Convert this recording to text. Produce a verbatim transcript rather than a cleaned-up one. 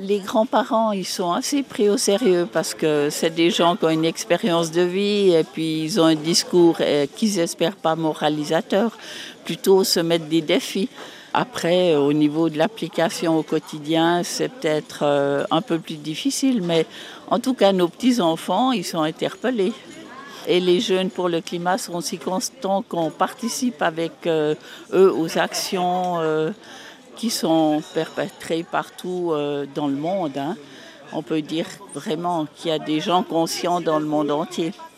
Les grands-parents, ils sont assez pris au sérieux parce que c'est des gens qui ont une expérience de vie et puis ils ont un discours euh, qu'ils espèrent pas moralisateur, plutôt se mettre des défis. Après, au niveau de l'application au quotidien, c'est peut-être euh, un peu plus difficile, mais en tout cas, nos petits-enfants, ils sont interpellés. Et les jeunes pour le climat sont aussi constants qu'on participe avec euh, eux aux actions euh, qui sont perpétrées partout euh, dans le monde, hein. On peut dire vraiment qu'il y a des gens conscients dans le monde entier.